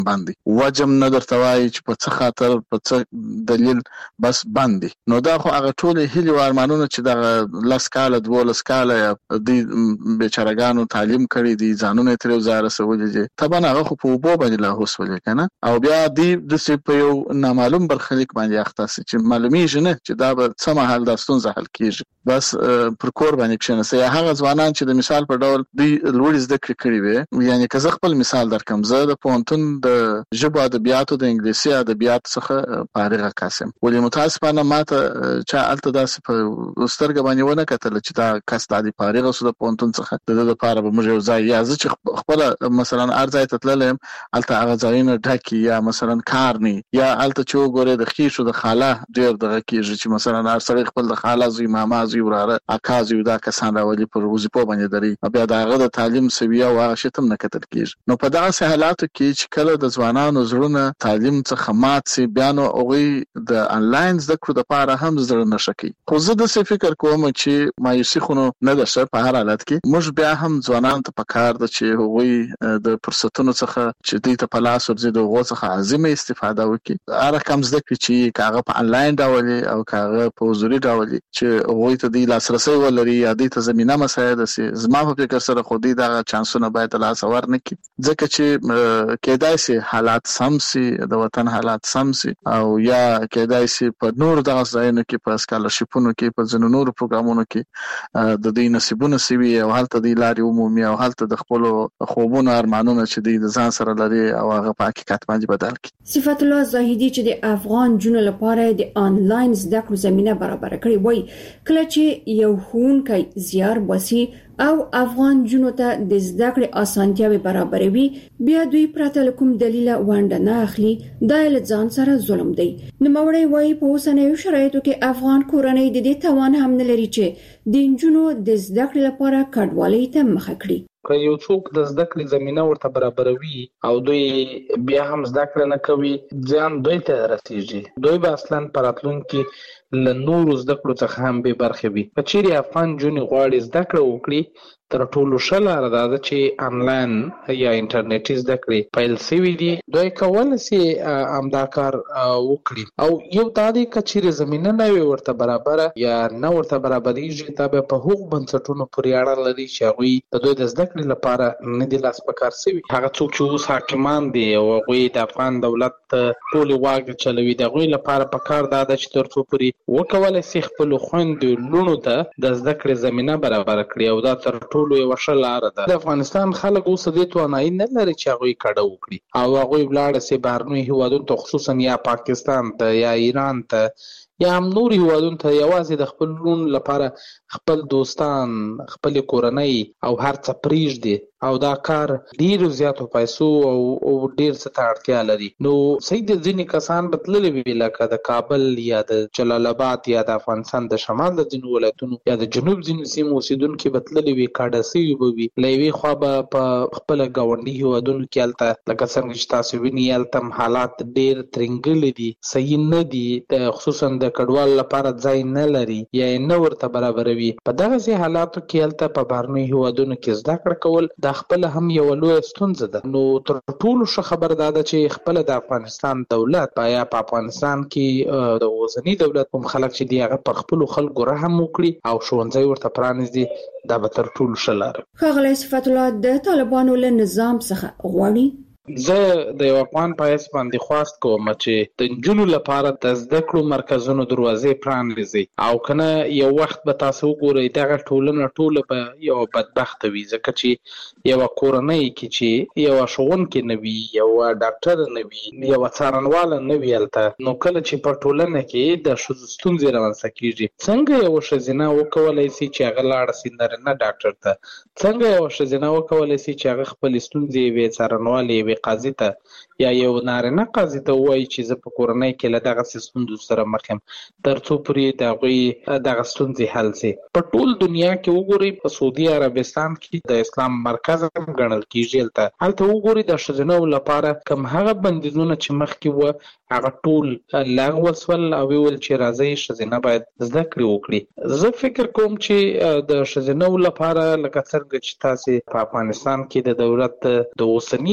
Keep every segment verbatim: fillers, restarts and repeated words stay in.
باندې وجم نه درته وایي چې په څه خاطر په څه دلیل بس باندې. نو دا خو هغه ټول هیلې او ارمانونه چې دغه لس کاله دولس کاله د بیچارهګانو تعلیم کړي دي ځانونه تر وزاره سولې دي طبعا هغه خو په وبو باندې لا هوسولې کنه او بیا دی د سی په یو نامعلوم برخلیک باندې اخته چې معلومیږي نه چې دا به څه مهال د ستونزه حل کیږي بس پر کور باندې کښنه هغه ځوانان چې د مثال په ډول دی لوړ زده کړې کړي وي یعنی که زه خپل مثال درکم زه د پوهنتون د ژبو ادبیاتو د انګلیسي ادبیاتو څخه فارغه کاسم ولې متاسفانه ماته چې الته داسې په سترګې باندې ونه کتل چې دا کس د فارغه سو د پوهنتون څخه د لپاره به موږ یو ځای یا زه چې خپل مثلا ارزای تتللم الته هغه ځایونه ډاکي یا مثلا کارني یا الته چې وګوره د خيشو د خاله ډېر دغه کېږي چې مثلا هر سړی خپل د خاله زوی ماما زوی وراره اکا زوی دا کسان راولي پر وظیفو باندې دري بیا دغه د تعلیم سویه او شتم نه کتل کېږي. نو په دغه حالاتو کې چې کله د ځوانانو زړونه تعلیم څخه مات سي بیا نو هغه د انلاین زده کړو لپاره هم زړه نشکی. خو زه د څه فکر کوم چې مایوسي خو نه ده شه په هر حالت کې موږ بیا هم ځوانان ته پکار ده چې هغه د فرصتونو څخه چې دوی ته په لاس ورځي د هغو څخه عظیمه استفاده وکړي. هر کم زده کړي چې کاغه په انلاین ډول او کاغه په حضوري ډول چې هغه ته د لاسرسي ولري یا د ته زمينه مساعده سي زما په فکر سره خو دې دا چانسونه باید لا سوار نه کی ځکه چې کېدای سي حالات سم سي د وطن حالات سم سي او یا کېدای سي په نور دغه ځایونو کې په سکالرشپونو کې په ځینو نور پروګرامونو کې د دې نصیبونه سوي او حالت د لاري عمومي او حالت د خپل خوبونو ارمانونو چې د ځان سره لري او هغه په حقیقت باندې بدل کی. صفت الله زاهدی چې د افغان جنو لپاره د آنلاین زده کړو زمينه برابر کړي وای کله چې یو ښوونکی زیار وسی او افغان جنو ته د زده کړې اسانتیاوي برابروي بیا دوی پرته کوم دلیل وانډه نه اخلي دا له ځان سره ظلم دی. نوموړی وایي په اوسنیو شرایطو کې افغان کورنۍ د دې توان هم نه لري چې د جنو د زده کړې لپاره کډوالۍ ته مخه کړي. که یو څوک د زده کړې زمينه ورته برابروي او دوی بیا هم زده کړه نه کوي ځان دوی ته رسیږي دوی به اصلا پراتلونکي له نورو زده کړو څخه هم به برخه وي. که چیرې افغان جونې غواړي زده کړه وکړي تر ټولو ښه لاره دا ده چې انلاین یا انټرنیټي زده کړې پیل شوي دي دوی کولی سي همدا کار وکړي او یو دا دی که چیرې زمینه نه وي ورته برابره یا نه ورته برابریږي دا به په هغو بنسټونو پورې اړه لري چې هغوی د دوی د زده کړې لپاره نه دي لاس په کار شوي. هغه څوک چې اوس حاکمان دي او هغوی د افغان دولت ټولې واګې چلوي د هغوی لپاره په کار دا ده چې تر څو پورې وکولی سي خپلو خویندو لوڼو ته د زده کړې زمینه برابره کړي او دا تر ټولو یو ښه لاره ده. د افغانستان خلک اوس دې توانایي نه لري چې هغوی کډه وکړي او هغوی ولاړه سي بهرنیو هیوادونو ته خصوصا یا پاکستان ته یا ایران ته یا هم نور هیوادونو ته یوازې د خپل لون لپاره خپل دوستان خپل کورنۍ او هر څه پرېږدي او دا کار ډیرو زیاتو پیسو او ډیر څه ته اړتیا لري. نو صحیح د ځینې کسان به تللي وي لکه د کابل یا د جلال آباد یا د افغانستان د شمال د ځینو ولایتونو یا د جنوب ځینو سیمو اوسېدونکي به تللي وي کاډه سوي به وي له یوې خوا به په خپله ګاونډي هیوادونو کې هلته لکه څنګه چې تاسو ویني هلته هم حالات ډیر ترنګلي دي صحیح نه دي خصوصا د کډوالو لپاره ځای نه لري یا یې نه ورته برابروي. په دغسې حالاتو کې هلته په بهرنیو هیوادونو کې زده کړه کول دا خپل هم یو لویه ستونزه ده. نو تر ټولو ښه خبر دا ده چې خپل د افغانستان دولت یا په افغانستان کې د اوسني دولت کوم خلک چې دي هغه پر خپلو خلکو رحم وکړي او ښوونځی ورته پرانیږدي دا به تر ټولو ښه لاره. ښاغلی صفت الله د طالبانو له نظام څخه غواړي زه د یو افغان په حیث باندې خواست کوم چې د نجونو لپاره د زده کړو مرکزونو دروازې پرانیزي او کنه یو وخت به تاسو وګورئ دغه ټولنه ټوله به یو بدبخته وي ځکه چې یوه کورنۍ کې چې یوه ښوونکې نه وي یوه ډاکټره نه وي یوه څارنواله نه وي هلته نو کله چې په ټولنه کې د ښځو ستونزې رامنځته کېږي څنګه یوه ښځینه وکولی سي چې هغه لاړه سي نارینه ډاکټر ته څنګه یوه ښځینه وکولی سي چې هغه خپلې ستونزې یوې څارنوالې یوې قاضي ته یا یو نارینه قاضي ته ووایي چې زه په کورنۍ کې له دغسې ستونزو سره مخ یم تر څو پورې د هغوی دغه ستونزې حل سي. په ټول دنیا کې وګورئ په سعودي عربستان کې د اسلام مرکز هم ګڼل کېږي هلته هلته وګورئ د ښځینو لپاره کوم هغه بندیزونه چې مخکې وه هغه ټول لغوه سول او ویل چې راځئ ښځینه باید زده کړې وکړي. زه فکر کوم چې د ښځینو لپاره لکه څرنګه چې تاسې په افغانستان کې د دولت د اوسني حاکم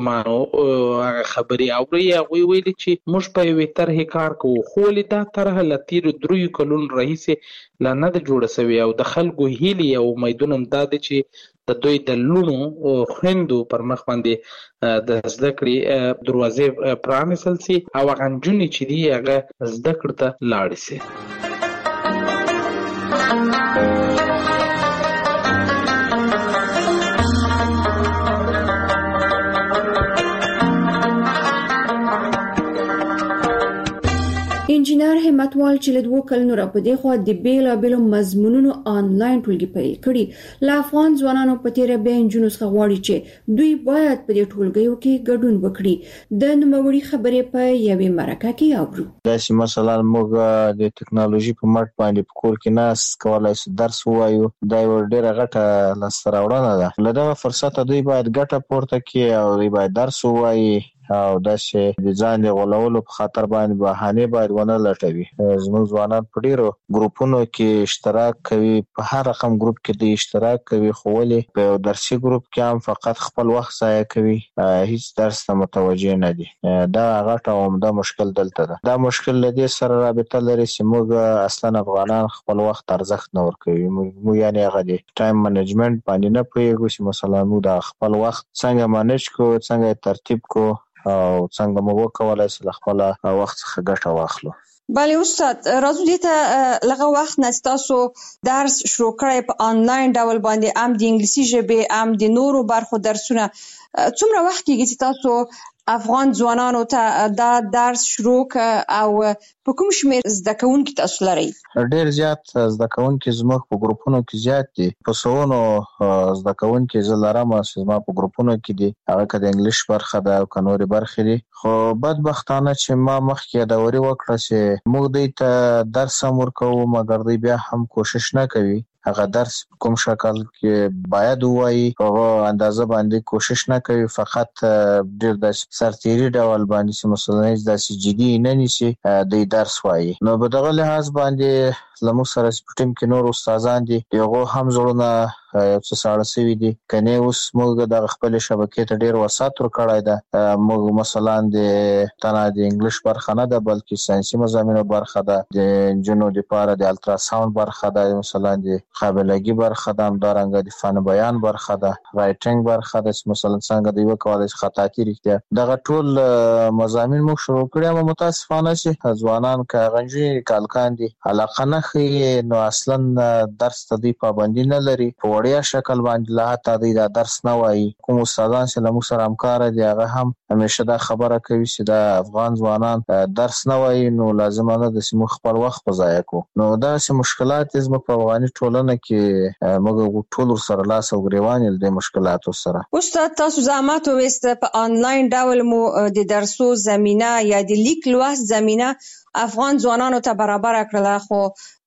ماشومانو هغه خبرې اوري. هغوی ویلي چې موږ په یوې طرحې کار کوو، خو ولې دا طرحه له تېرو دریو کلونو راهیسې لا نه ده جوړه سوې او د خلکو هیلې او امیدونه هم دا دی چې د دوی د لوڼو خویندو پر مخ باندې د زده کړې دروازې پرانیستل سي او هغه نجونې چې دي هغه زده کړې ته لاړې سي. انجینر همتوال چې له دوه کلونو راپدې خو د بیلابېلو مضمونونو آنلاین ټولګي پیل کړي. له افغان ځوانانو په تیره بیا نجونو څخه غواړي چې دوی باید په دې ټولګیو کې ګډون وکړي. د نوموړي خبرې په یوې مرکه کې اورو. داسې مثلا موږ د ټکنالوژي په مټ باندې په کور کې ناس کولای شو درس ووایو، دا یو ډېره غټه لاسته راوړنه ده. له دغه فرصته دوی باید ګټه پورته کړي او دوی باید درس ووایي او داسې د ځان د غولولو په خاطر باندې بهانې باید ونه لټوي. زموږ ځوانان په ډیرو ګروپونو کې اشتراک کوي، په هر رقم ګروپ کې د اشتراک کوي، خو ولې په یو درسي ګروپ کې هم فقط خپل وخت ضایع کوي، هیڅ درس ته متوجه نه دي. دا غټ او عمده مشکل دلته ده. دا مشکل له دې سره رابطه لري چې موږ اصلا افغانان خپل وخت ارزښت نه ورکوي. موږ یعنی هغه د ټایم منیجمنت باندې نه پوهیږو چې مثلا موږ د خپل وخت څنګه مانیج کو، څنګه ترتیب کو او څنګه مو وکولای شو خپل وخت څخه ګټه واخلو. بله استاد، راځو دې ته لږه وخت نه تاسو درس شروع کړی په آنلاین ډول باندې، هم د انګلیسي ژبې هم د نورو برخو درسونه. څومره وخت کېږي چې تاسو افغان ځوانانو ته دا درس شروع ک او په کوم شمېر زده کوونکي تاسو لرئ؟ ډېر زیات زده کوونکي زموږ په ګروپونو کې زیات دي. په سوونو زده کوونکي زه لرم چې زما په ګروپونو کې دي، هغه که د انګلیش برخه ده او که نورې برخې دي. خو بدبختانه چې ما مخکې یادوري وکړه چې موږ دوی ته درس هم ورکوو، مګر دوی بیا هم کوشش نه کوي هغه درس کوم شکل کې باید وایي هغه اندازه باندې کوشش نه کوي، فقط ډېر د سرتیري ډول باندې چې مثلا داسې جدي نه نیسي د درس وایي. نو په دغه لحاظ باندې زموږ سره په ټیم کې نور استادان دي، هغو هم زړونه یو څه ساړه سوي دي. کنې اوس موږ د خپل شبکې ته ډېر وسعت ورکړی ده. موږ مثلا د تنه د انګلیش برخه نه ده بلکې ساینسي مضامینو برخه ده، د نجونو دپاره د الټراساوند برخه ده، مثلا د قابلګي برخه ده، همدارنګه د فن بیان برخه ده، رایټینګ برخه ده چې مثلا څنګه دوی وکولای شي خطاطي رښتیا. دغه ټول مضامین موږ شروع کړي. اما متاسفانه چې ځوانان که هغه نجونې که هلکان دي علاقه نه ښیي، نو اصلا درس ته دوی پابندي نه لري، په وړیا شکل باندې لا حتی دوی دا درس نه وایي. کوم استادان چې له موږ سره همکاره دي هغه هم همیشه دا خبره کوي چې دا افغان ځوانان درس نه وایي، نو لازمه نه ده چې موږ خپل وخت په ضایع کړو. نو داسې مشکلات دي زموږ په افغاني ټولنه کې، موږ ټول ورسره لاس او ګریوان یو د مشکلاتو سره. استاد، تاسو زحمت وویسته په آنلاین ډول مو د درسو زمینه یا د لیک لوست زمینه افغان ځوانانو ته برابر کړله، خو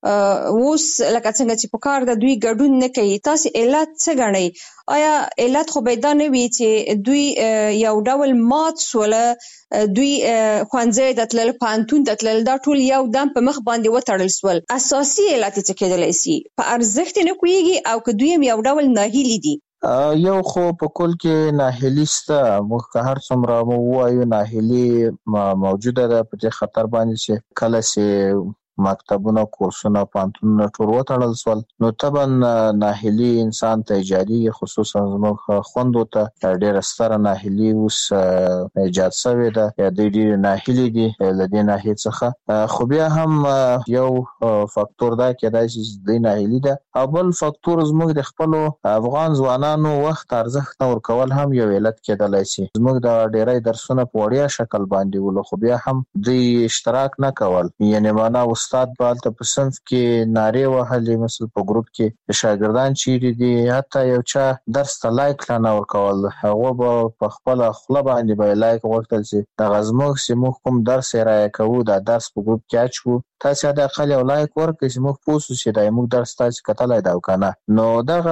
اوس لکه څنګه چې په کار د دوی ګډون نه کوي. تاسو علت څه ګڼئ؟ آیا علت خو به دا نه وي چې دوی یو ډول مات سوله، دوی ښوونځي ته تلل، پوهنتون ته تلل، دا ټول یو دم په مخ باندې وتړل سول؟ اساسي علت څه کېدلی سي؟ په ارزښت نه پوهېږي او که دوی هم یو ډول ناهیلي دي؟ یو خو په کل کې ناهیلي شته. موږ که هر څومره مو ووایو ناهیلي موجوده ده په دې خطر باندې چې کله چې مکتبونه، کورسونه، پوهنتونونه ټول وتړل سول، نو طبعا ناهیلي انسان ته ایجادېږي، خصوصا زموږ خویندو ته ډېره ستره ناهیلي اوس ایجاد شوې ده، یا دوی ډېرې ناهیلې دي له دې ناحیې څخه. خو بیا هم یو فاکتور دا کېدای شي چې دوی ناهیلي ده، او بل فاکتور زموږ د خپلو افغان ځوانانو وخت ارزښت نه ورکول هم یو علت کېدلی شي. زموږ د ډېری درسونه په وړیا شکل باندې ولو، خو بیا هم دوی اشتراک نه کول، یعنې معنا استاد به هلته په صنف کې نارې وهلې، مثل په ګروپ کې شاګردان چیرې دي، حتی یو چا درس ته لایک لا نه ورکول، هغه به په خپله خوله باندې به یې لایک غوښتل چې دغه زموږ چې موږ کوم درس ارایه کوو دا درس په ګروپ کې اچوو، تاسې حداقل یو لایک ورکړئ چې موږ پوه شو چې دا موږ درس تاسې کتلی ده او که نه. نو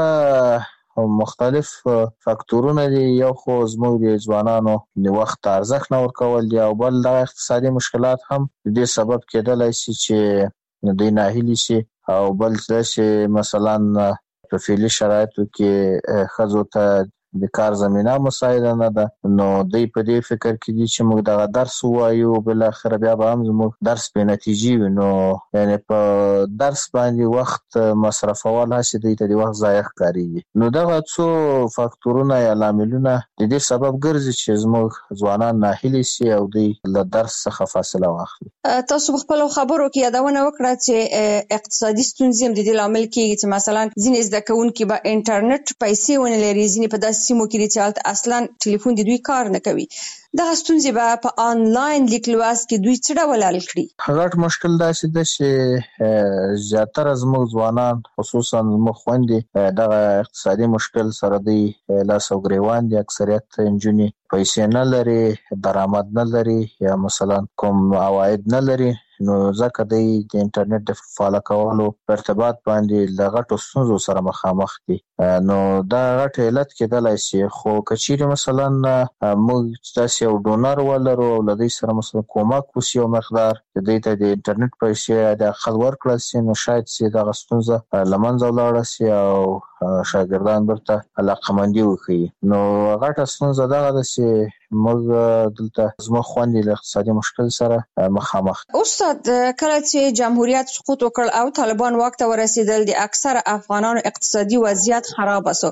دغه مختلف فاکتورونه دي. یو خو زموږ د ځوانانو د وخت ارزښت نه ورکول دي، او بل دغه اقتصادي مشکلات هم د دې سبب کېدلی شي چې دوی ناهیلي شي، او بل دا چې مثلا په فعلي شرایطو کې ښځو ته د کار زمينه مساعده نه ده، نو دوی په دې فکر کې دي چې موږ دغه درس وایو بل اخر بیا به هم زموږ درس په نتیجې وي، نو یعنی په درس باندې وخت مصرفول هسې دوی ته د وخت ضایع ښکارېږي. نو دغه څو فاکتورونه یا لاملونه د دې سبب ګرځي چې زموږ ځوانان ناهیلي سي او دوی له درس څخه فاصله واخلي. تاسو په خپلو خبرو کې یادونه وکړه چې اقتصادي ستونزې هم د دې لامل کېږي چې مثلا ځینې زده کوونکي به انټرنیټ پیسې ونه لري، ځینې په داسې سیمو کې دي چې هلته اصلا ټلیفون د دوی کار نه کوي. دغه ستونزې به په آنلاین لیک لوست کې دوی څه ډول حل کړي؟ غټ مشکل داسې ده چې زیاتره زموږ ځوانان خصوصا زموږ خویندې دغه اقتصادي مشکل سره دوی لاس او ګریوان دي. اکثریت نجونې پیسې نه لري، درآمد نه لري یا مثلا کوم عواید نه لري، نو ځکه دوی د انټرنیټ د فعاله کولو په ارتباط باندې له غټو ستونزو سره مخامخ دي. نو دا غټ علت کېدلی شي، خو که چیرې مثلا موږ داسې یو ډونر ولرو او له دوی سره مثلا کومک وشي یو مقدار چې دوی ته د انټرنیټ پیسې د اقل ورکړل شي، نو شاید چې دغه ستونزه له منځه ولاړه شي او شاګردان بیرته علاقمندي وښیي. نو غټه ستونزه دغه ده چې موږ دلته زموږ خویندې له اقتصادي مشکل سره مخامخ. استاد، کله چې جمهوریت سقوط وکړ او طالبان واک ته ورسېدل، د اکثره افغانانو اقتصادي وضعیت خراب شو.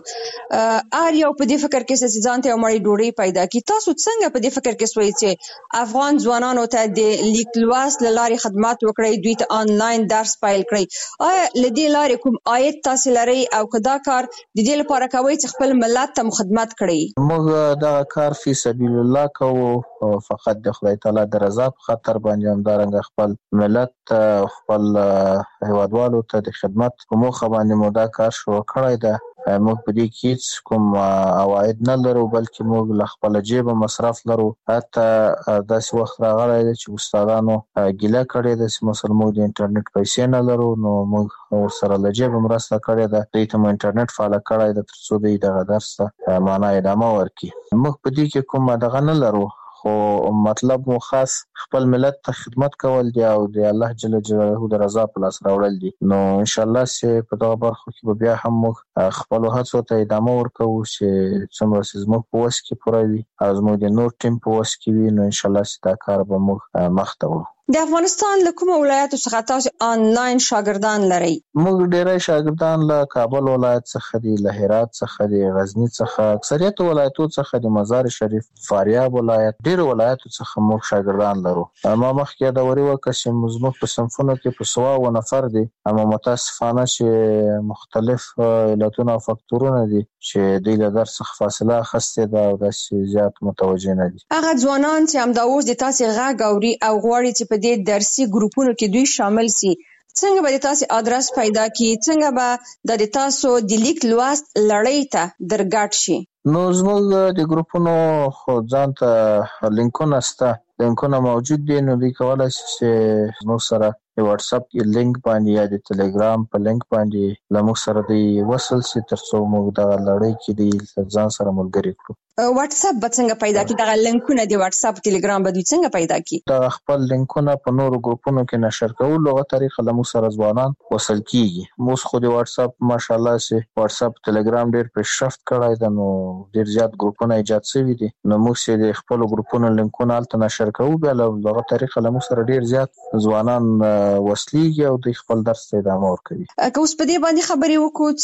ار یو په دې فکر کې چې ځان ته یو مړی ډوډۍ پیدا کړي. تاسو څنګه په دې فکر کې سوئ چې افغان ځوانانو ته د لیک لوست له لارې خدمات وکړي، دوی ته آنلاین درس پیل کړي؟ آیا له دې لارې کوم عاید تاسو لرئ او که دا کار د دې لپاره کوئ چې خپل ملت ته خدمت کړي؟ موږ دغه کار فی سبیل الله کوو، فقط د خدای تعالی د رضا په خاطر باندې، همدارنګه خپل ملت خپل هیوادوالو ته د خدمت په موخه باندې مو دا کار شروع کړی ده. موږ په دې کې هیڅ کوم عواید نه لرو، بلکې موږ له خپل جیبه مصرف لرو. حتی داسې وخت راغلی دی چې استادانو ګیله کړې ده چې مثلا موږ د انټرنیټ پیسې نه لرو، نو موږ ورسره له جیبه مرسته کړې ده، دوی ته مو انټرنیټ فعاله کړی ده تر څو دوی دغه درس ته معنا ادامه ورکړي. موږ په دې کې کوم دغه نه لرو، خو مطلب مو خاص خپل ملت ته خدمت کول دی او د الله جل جلاله د رضا په لاس راوړل دي. نو ان شاء الله چې په دغه برخه کې به بیا هم موږ خپل هڅو ته ادامه ورکوو چې څومره چې زموږ په وس کې پوره وي او زموږ د نور ټیم په وس کې وي، نو ان شاء الله چې دا کار به موږ مخ ته وړو. د افغانستان له کومو ولایتو څخه تاسو آنلاین شاګردان لرئ؟ موږ ډېری شاګردان له کابل ولایت څخه دي، له هرات څخه دي، غزني څخه، اکثریت ولایتو څخه د مزار شریف، فاریاب ولایت، ډېرو ولایتو څخه موږ شاګردان لرو. ما مخکې یادوري وکړه چې زموږ په صنفونو کې په سوه اوه نفر دي، اما متاسفانه چې مختلف علتونه او فکتورونه دي چې دوی له درس څخه فاصله اخیستې ده او داسې زیات متوجه نه دي. هغه ځوانان چې همدا اوس د تاسې غږ اوري او غواړي چې په دې درسي ګروپونو کې دوی شامل سي، څنګه به د تاسو ادرس پیدا کړي؟ څنګه به د تاسو د لیک لوست لړۍ ته درګډ شي؟ نو زموږ د ګروپونو خو ځان ته لینکونه شته، لینکونه موجود دي، نو دوی کولی شي چې زموږ سره د واتس اپ لینک باندې یا د ټلګرام په لینک باندې له موږ سره دوی وصل شي تر څو موږ دغه لړۍ کې دوی ځان سره ملګري کړو. واتس اپ به څنګه پیدا کړي؟ دغه لینکونه د واتس اپ ټلګرام به دوی څنګه پیدا کړي؟ دغه خپل لینکونه په نورو ګروپونو کې نشر کول لغه طریقه له موږ سره ځوانان وصل کیږي. موږ خو د واتس اپ ماشاءالله چې واتس اپ ټلګرام ډېر پیشرفت کړی ده، نو ډېر زیات ګروپونه ایجاد شوي دي، نو موږ چې د خپل ګروپونو لینکونه هلته نشر کوو، بیا له دغه طریقه له موږ سره ډېر زیات ځوانان وصلېږي او دوی خپل درس ته ادامه ورکوي. که اوس په دې باندې خبرې وکړو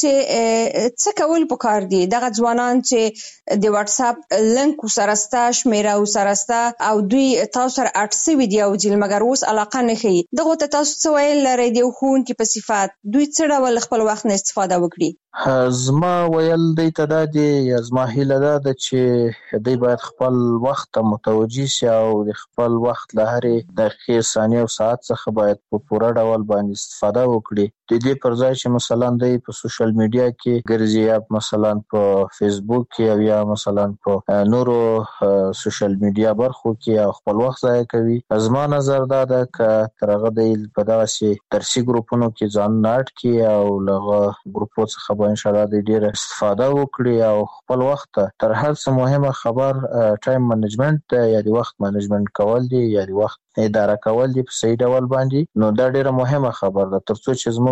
چې څه کول پکار دي دغه ځوانان چې د واتس اپ لینک سره ستا شمیره او سره ستا او دوی تاسو سره اټ سوي دي او چې مګر اوس علاقه نه ښیي، دغو ته تاسو څه ویل لرئ د یو ښوونکي په صفت دوی څه ډول خپل وخت نه استفاده وکړي؟ زما ویل دی ته دا دی یا زما هیله دا ده چې دوی باید خپل وخت ته متوجه شي او د خپل وخت له هرې دقیقې، ثانیې او ساعت څخه باید په پوره ډول باندې استفاده وکړي. د دې پر ځای چې مثلا دوی په سوشل میډیا کې ګرځي یا مثلا په فیسبوک کې او یا مثلا په نورو سوشل میډیا برخو کې او خپل وخت ضایع کوي. زما نظر دا ده که تر هغه دوی په دغسې درسي ګروپونو کې ځان نه اټ کړي او له هغه ګروپو څخه به انشاءالله دوی ډېره استفاده وکړي او خپل وخت ته تر هر څه مهمه خبر ټایم منیجمنت دی یا د وخت منیجمنت کول دي یا د وخت اداره کول دي په صحیح ډول باندې، نو دا ډېره مهمه خبر ده تر څو چې زموږ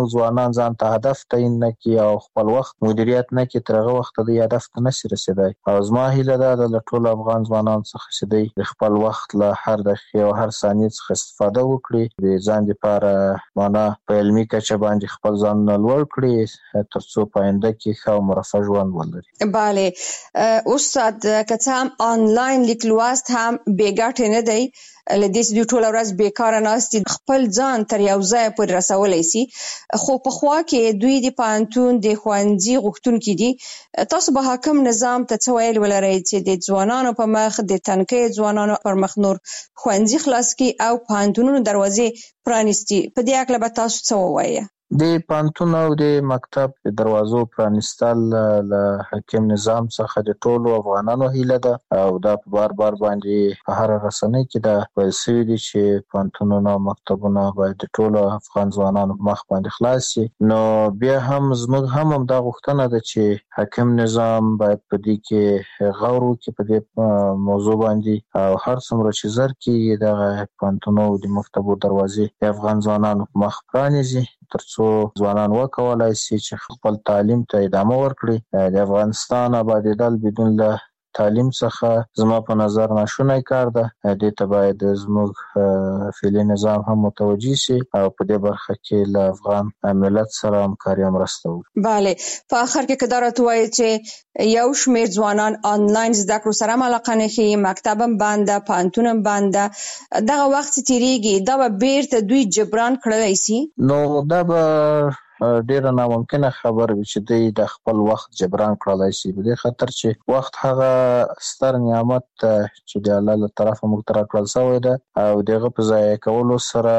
ځوانان ځان ته هدف تعیین نه کړي او خپل وخت مدیریت نه کړي، تر هغه وخته دوی هدف ته نشي رسېدای. او زما هیله ده د له ټولو افغان ځوانانو څخه چې دوی د خپل وخت له هر دقیقې او هر ثانیې څخه استفاده وکړي، د ځان لپاره معنا په علمي کچه باندې خپل ځانونه لوړ کړي تر څو په آینده کې ښه او مرفه ژوند ولري. بله استاد، که څه هم آنلاین لیک لوست هم بې ګټې نه دی، له دې چې دوی ټوله ورځ بیکاره ناست دي، خپل ځان تر یو ځایه پورې رسولی سي، خو پخوا کې دوی د پوهنتون د ښوونځي غوښتونکي دي. تاسو به حاکم نظام ته څه ویل ولرئ چې د ځوانانو په مخ، د تنکیو ځوانانو پر مخ نور ښوونځي خلاص کړي او پوهنتونونو دروازې پرانیستي؟ په دې هکله به تاسو څه ووایئ؟ د پوهنتون او د مکتب د دروازو پرانیستل له حاکم نظام څخه د ټولو افغانانو هیله ده او دا په بار بار باندې په هر رسنۍ کې دا ویل سوي دي چې پوهنتونونه او مکتبونه باید د ټولو افغان ځوانانو په مخ باندې خلاص شي. نو بیا هم زموږ هم همدا غوښتنه ده چې حاکم نظام باید په دې کې غور وکړي په دې موضوع باندې او هر څومره چې زر کېږي دغه پوهنتونو او د مکتبو دروازې د افغان ځوانانو په مخ پرانیزي تر څو ځوانان وکولای شي چې خپل تعلیم ته ادامه ورکړي. د افغانستان آبادېدل بدون له تعلیم څخه زما په نظر ناشونی کار ده. دې ته باید زموږ فعلي نظام هم متوجه شي او په دې برخه کې له افغان ملت سره همکاري او مرسته وکړي. بله، په آخر کې که دا راته ووایي چې یو شمېر ځوانان آنلاین زده کړو سره هم علاقه نه ښیي، مکتب هم بند ده، پوهنتون هم بند ده، دغه وخت چې تېرېږي دا به بیرته دوی جبران کړلی سي؟ نو دا به ډیره ناممکنه خبره وي چې دوی د خپل وخت جبران کړلی شي، په دې خاطر چې وخت هغه ستر نعمت چې د الله له طرفه موږ ته راکړل شوی ده او د هغه په ضایع کولو سره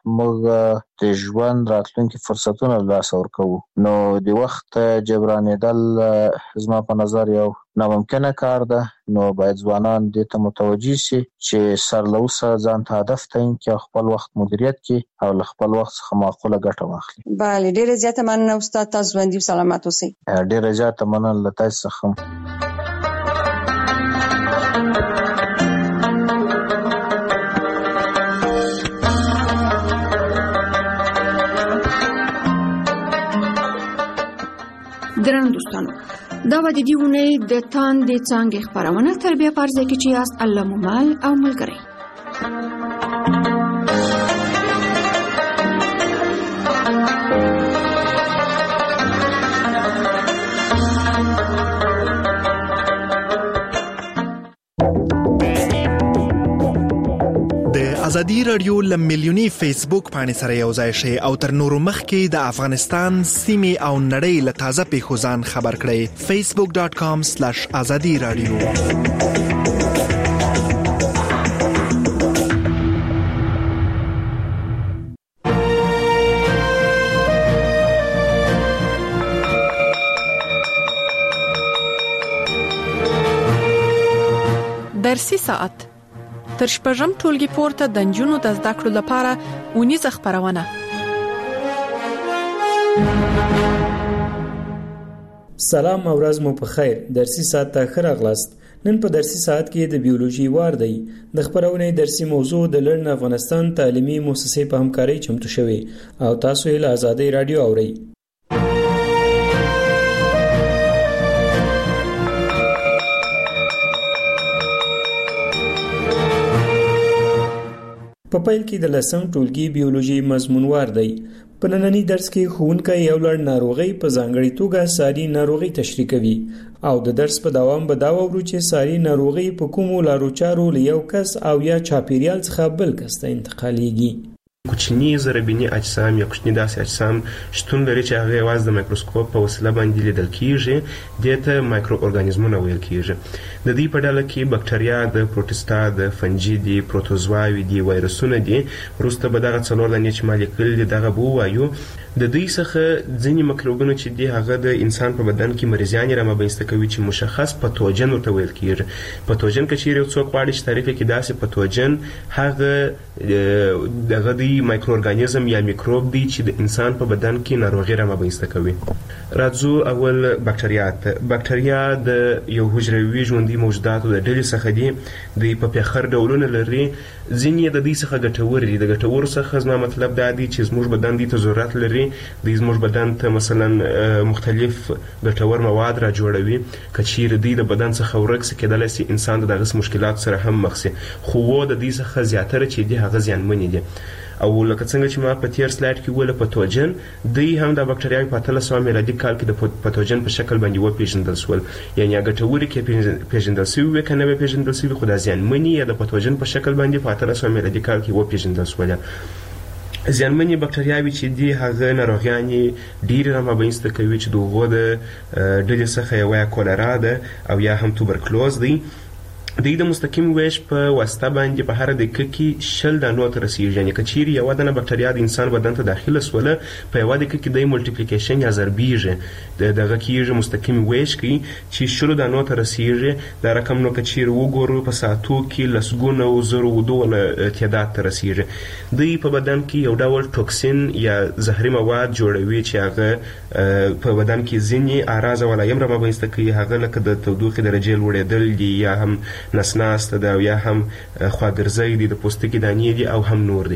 موږ د ژوند راتلونکي فرصتونه له لاسه ورکوو. نو د وخت جبرانېدل زما په نظر یو ناممکنه کار ده. نو باید ځوانان دې ته متوجه شي چې سر له اوسه ځان ته هدف تعیین کړي او خپل وخت مدیریت کړي او له خپل وخت څخه معقوله ګټه واخلي. بله، ډېره زیاته مننه استاد، تاسو ژوندي او سلامت اوسئ. ډېره زیاته مننه له تاسو څخه. درنو دوستانو، دا به د دې اونۍ د تاندې څانګې خپرونه تربیه په ارزه کې چې یاست الله مومل او ملګری. ازادي رادیو له میلیوني فیسبوک باندې سره یو ځای شي او تر نورو مخکې د افغانستان سیمې او نړۍ له تازه پیښو ځان خبر کړئ. فیسبوک ډاټ کام سلاش ازادي رادیو. درسي ساعت تر شپږم ټولګي پورته د نجونو د زده کړو لپاره اونیزه خپرونه. سلام او ورځ مو په خیر. درسي ساعت ته ښه راغلاست. نن په درسي ساعت کې د بیولوژي وار دی. د خپرونې درسي موضوع د لرن افغانستان تعلیمي مؤسسې په همکارۍ چمتو شوی او تاسو یې له ازادي رادیو اورئ. په پیل کې د لسم ټولګي بیولوژي مضمونوار دی. په نننی درس کې ښوونکی یو لړ ناروغۍ په ځانګړې توګه ساري ناروغي تشریح کوي او د درس په دوام به دا وورو چې ساري ناروغي په کومو لارو چارو له یو کس او یا چاپیریال څخه بل کس ته انتقالېږي. کوچني ضربیني اجسام یا کوچني داسې اجسام شتون لري چې هغه یوازې د مایکروسکوپ په وسیله باندې لیدل کیږي. دې ته مایکرو ارګانیزمونه ویل کیږي. د دې په ډله کې بکټریا، د پروټستا، د فنجي دي، پروتوزواوي دي، وایرسونه دي. وروسته به دغه څلور دانې چې مالیکول دي دغه به ووایو. د دوی څخه ځینې مکروبونه چې دي هغه د انسان په بدن کې مریضیانې رامنځته کوي چې مشخص پتوجن ورته ویل کیږي. پتوجن که چیرې یو څوک غواړي چې تعریف یې کړي داسې پتوجن هغه دغه دی دوی مایکرو ارګانیزم یا میکروب دی چې د انسان په بدن کې ناروغي رامنځته کوي. راځو اول بکټریا ته. بکټریا د یو حجروي ژوندي موجوداتو د ډلې څخه دي. دوی په پیخر ډولونه لري. ځینې د دوی څخه ګټور دي. د ګټورو څخه زما مطلب دا دی چې زموږ بدن دې ته ضرورت لري. دوی زموږ بدن ته مثلا مختلف ګټور مواد را جوړوي. که چیرې دوی د بدن څخه ورک سي کېدلی سي انسان د دغسې مشکلاتو سره هم مخ سي، خو د دوی څخه زیاتره چې دي هغه زیانمنې دي. او لکه څنګه چې ما په تیر سلاید کې ویله پتوجن، دوی هم د بکټریاوې په اتلس سوه میلادي کال کې د پتوجن په شکل باندې وپېژندل شول. یعنې یا ګټورې کې پېژندل شوي وې که نه وې پېژندل شوي، خو دا زیانمنې یا د پتوجن په شکل باندې په اتلس سوه میلادي کال کې وپېژندل شولې. زیانمنې بکټریاوې چې دي هغه ناروغیانې ډېرې رامنځته کوي چې د هغو د ډلې څخه یوه یا کولرا ده او یا هم توبرکلوز دی. دوی د مستقیم ویش په واسطه باندې په هره دقیقه کې شل دانو ته رسیږي. یعنې که چیرې یوه دانه بکټریا د انسان بدن ته داخله سوله، په یوه دقیقه کې دی ملټیپلیکیشن یا ضربیږي، دغه کېږي مستقیم ویش کوي چې شلو دانو ته رسیږي. دا رقم نو که چیرې وګورو په ساعتو کې لسګونه او زرو ودونه تعداد ته رسیږي. دوی په بدن کې یو ډول ټوکسین یا زهري مواد جوړوي چې هغه په بدن کې ځینې اعراض او علایم رامنځته کوي، هغه لکه د تودوخې درجې لوړېدل دي یا هم نسناسته ده او یا هم خواګرځی دي، د پوستکي دانې دي او هم نور دي.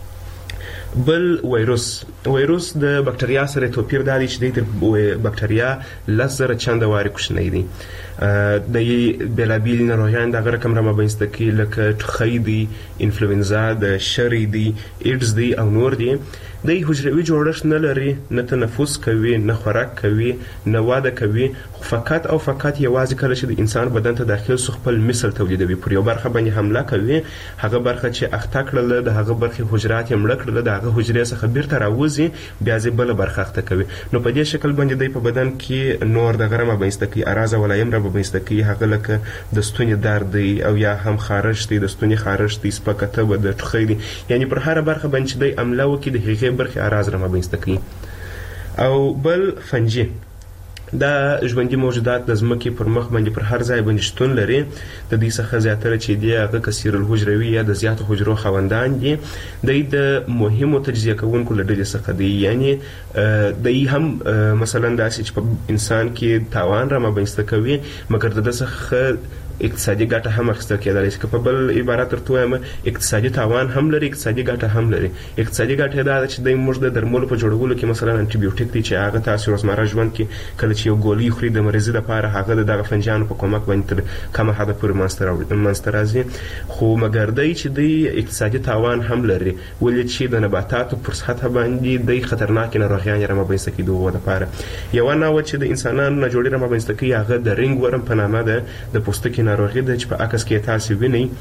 بل ویروس. ویروس د بکټریا سره توپیر دا دی چې دی د بکټریا لس زره چنده وارې کوچنی دی. د یې بېلابېلې ناروغیانې د هغه رقم رامنځته کوي لکه ټوخی دی، انفلوینزا د شری دی، ایډز دی او نور دی. دی حجروي جوړښت نه لري، نه تنفس کوي، نه خوراک کوي، نه واده کوي، خو فقط او فقط یوازې کله چې د انسان بدن ته داخل سو خپل مثل تولیدوي، پر یو برخه باندې حمله کوي، هغه برخه چې اخته کړله د هغه برخې حجرات یې مړه کړله، د هغه حجرې څخه بیرته راوځي، بیا ځې بله برخه اخته کوي. نو په دې شکل باندې دی په بدن کې نور دغه رامنځته کوي، اعراض او علایم رامنځته کوي، هغه لکه د ستوني درد دی او یا هم خارش دی، د ستوني خارش دی، سپکه تبه د ټوخی دی. یعنې پر هره برخه باندې چې دی حمله وکړي د هغې برخې اعراض رامنځته کوي. او بل فنجي. دا ژوندي موجودات د ځمکې پر مخ باندې پر هر ځای باندې شتون لري. د دوی څخه زیاتره چې دی هغه کثیر الحجروي یا د زیاتو حجرو خاوندان دي. دوی د مهمو تجزیه کوونکو له ډلې څخه دي. یعنې دوی هم مثلا داسې چې په انسان کې تاوان رامنځته کوي، مګر د ده څخه اقتصادي ګټه هم اخیستل کېدلی شي. که په بل عبارت درته ووایم اقتصادي تاوان هم لري، اقتصادي ګټه هم لري. اقتصادي ګټه یې دا ده چې دی موږ د درملو په جوړولو کې مثلا انټي بیوټیک دی چې هغه تاسې روزمره ژوند کې کله چې یو ګولۍ خوري د مریضي دپاره، هغه د دغه فنجانو په کومک باندې تر کمه حده پورې منځته راځي. خو مګر دی چې دی اقتصادي تاوان هم لري، ولې چې د نباتاتو پر سطحه باندې دی خطرناکې ناروغیانې رامنځته کوي د هغو دپاره. یوه نوعه چې د انسانانو نه جوړې رامنځته کوي هغه د رنګ ورم په نامه ده، د پوستکي ناروغي ده چې په عکس کې تاسې وینئ.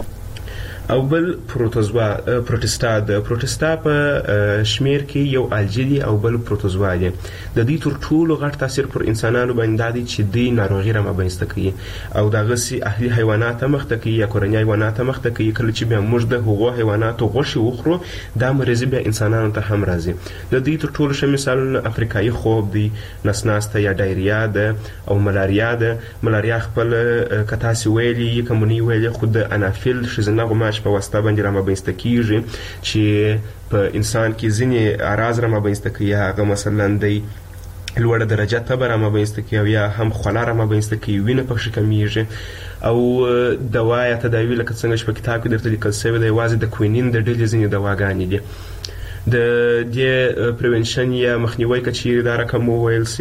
او بل پروتوزوا پروټستا د پروټستا په شمیر کې یو الجی دی او بل پروتوزوا دی. د دې تر ټولو غټ تاثیر پر انسانانو باندې دی چې دی ناروغي رامنځته کوي او دغسې اهلي حیوانات هم مخته کوي یا کورني حیوانات هم مخته کوي. کله چې بیا موږ د هغو حیواناتو غوښې وخورو دا مریضي بیا انسانانو ته هم راځي. د دې تر ټولو ښه مثالونه افریقایي خوب دی، نسناسته یا ډایریا ده او ملاریا ده. ملاریا خپل که تاسې ویلي که مو نه ویلي، خو د انافیل ښځینه غوماش په واسطه باندې رامنځته کېږي چې په انسان کې ځینې اعراض رامنځته کوي. هغه مثلا دی لوړه درجه تبه رامنځته کوي او یا هم خوله رامنځته کوي، وینه پکښې کمیږي. او دوا یا تداوي لکه څنګه چې په کتاب کې درته لیکل شوی دی یوازې د کوینین د ډلې ځینې دواګانې دي. د دې پریونشن یا مخنیوی که چیرې دا رقم وویل سي،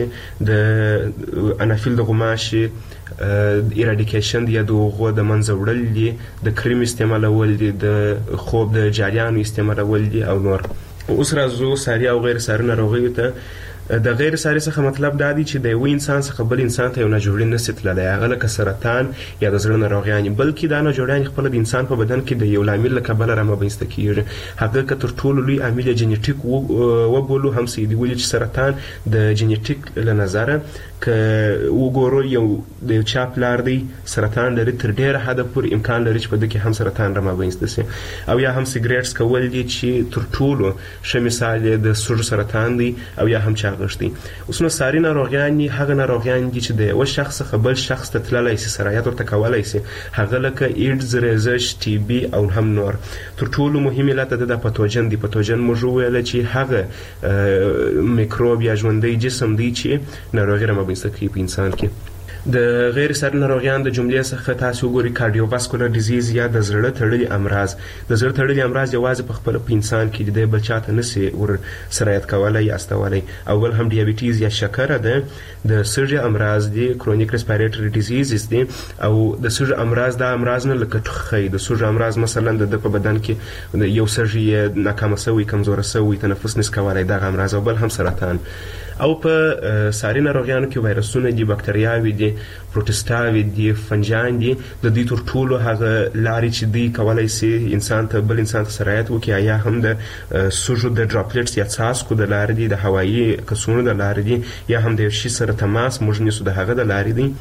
د انافیل د غوماشې ایراډیکیشن دی یا د هغو د منځه وړل دي، د کریم استعمالول دي، د خوب د جاریانو استعمالول دي او نور. اوس راځو ساري او غیر ساري ناروغیو ته. د غیر ساري څخه مطلب دا دی چې د یو انسان څخه بل انسان ته یو ناجوړي نسي تللی، هغه لکه سرطان یا د زړه ناروغیانې، بلکې دا ناجوړیانې خپله د انسان په بدن کې د یو لامل له کبله رامنځته کېږي. هغه که تر ټولو لوی عامل یې جینیټیک وبولو هم څه دي، ولې چې سرطان د جینیټیک له نظره که وګورو یو د چا پلار دی سرطان لري تر ډیره حده پورې امکان لري چې په دې کې هم سرطان رامنځته شي. او یا هم سیګریټس کول دي چې تر ټولو ښه مثال د سږو سرطان دی او یا هم چاغښت دی. اوس نو ساري ناروغیان هغه ناروغیان دي چې د یو شخص څخه بل شخص ته تللی شي، سرایت ورته کولی شي، هغه لکه ایډز، ریزش، ټي بي او هم نور. تر ټولو مهم علت د پاتوجن دی. پاتوجن موږ وویل چې هغه میکروب یا ژوندی جسم دی چې ناروغي رامنځته کوي په انسان کې. د غیر ساري ناروغیان د جملې څخه تاسو وګورئ کارډیوواسکولر ډیزیز یا د زړه تړلي امراض. د زړه تړلي امراض یوازې په خپل په انسان کې د بل چاته نشي ور سرایت کولای یا استولای. او بل هم ډیابیټیز یا شکر ده، د سږي امراض دي، کرونیک ریسپیریټری ډیزیز دي. او د سږي امراض د امراض نه لکه ټوخی، د سږي امراض مثلا د په بدن کې یو سږي ناکامه شوی، کمزوره شوی، تنفس نس کولای، دغه امراض. او بل هم سرطان. او په ساري ناروغیانو کې وایرسونه دي، بکټریاوي دي، پروټسټاوي دي، فنجان دي. د دې تر ټولو هغه لارې چې دی کولای شي انسان ته بل انسان ته سرایت وکړي، یا هم د سږو د ډراپلیټس یا څاڅکو د لارې دي، د هوایي کڅوړو د لارې دي، یا هم د یو شي سره تماس موږ نیسو د هغه د لارې دي.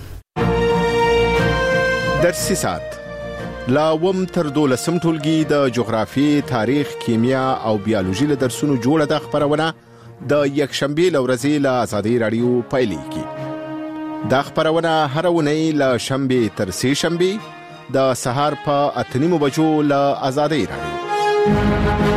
درسي ساعت لا وم تر دولسم ټولګي د جغرافي، تاریخ، کیمیا او بیولوژي له درسونو جوړه د خبرونه د یک شنبه لورځي له آزادۍ رادیو پایلیږي. دا خبرونه هر ونی له شنبه تر سه شنبه د سهار په اتنیمو بجو له آزادۍ رادیو.